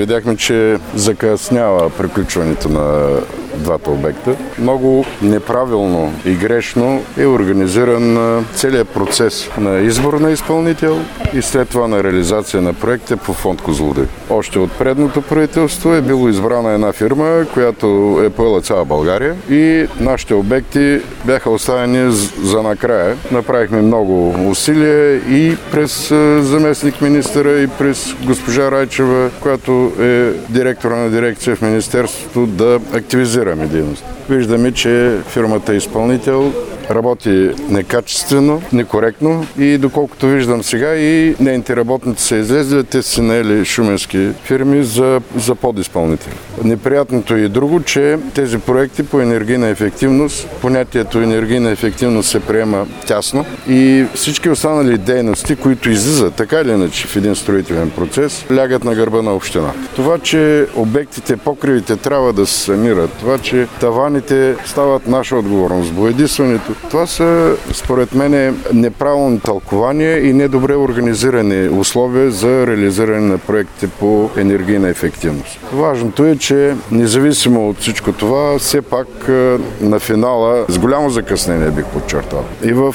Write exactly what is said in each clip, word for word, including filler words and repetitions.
Видяхме, че закъснява приключването на двата обекта. Много неправилно и грешно е организиран целият процес на избор на изпълнител и след това на реализация на проекта по фонд Козлодуй. Още от предното правителство е било избрана една фирма, която е поела цяла България и нашите обекти бяха оставени за накрая. Направихме много усилия и през заместник министъра и през госпожа Райчева, която е директора на дирекция в Министерството, да активизираме дейност. Виждаме, че фирмата изпълнител работи некачествено, некоректно и доколкото виждам сега и нейните работници са излезли, те са наели шуменски фирми за, за подизпълнители. Неприятното е и друго, че тези проекти по енергийна ефективност, понятието енергийна ефективност се приема тясно и всички останали дейности, които излизат така или иначе в един строителен процес, лягат на гърба на общината. Това, че обектите, покривите трябва да се санират, това, че таваните стават наша отговорност, боядисването, това са, според мен, неправилни тълкования и недобре организирани условия за реализиране на проектите по енергийна ефективност. Важното е, че независимо от всичко това, все пак на финала, с голямо закъснение бих подчертал, и в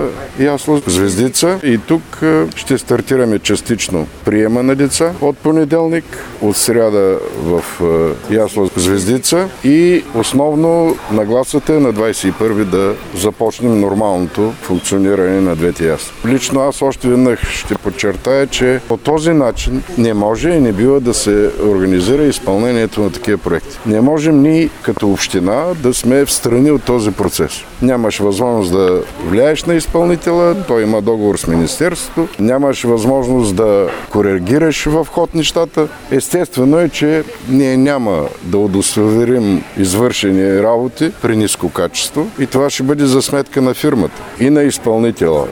Ясло Звездица, и тук ще стартираме частично приема на деца от понеделник, от сряда в Ясло Звездица и основно нагласата е на двадесет и първи да започнем нормалното функциониране на двете ясли. Лично аз още веднъж ще подчертая, че по този начин не може и не бива да се организира изпълнението на такива проекти. Не можем ние като община да сме встрани от този процес. Нямаш възможност да влияеш на изпълнителя, той има договор с министерството, нямаш възможност да коригираш в ход нещата. Естествено е, че ние няма да удостоверим извършени работи при ниско качество и това ще бъде за сметка на фирмата и на изпълнителя.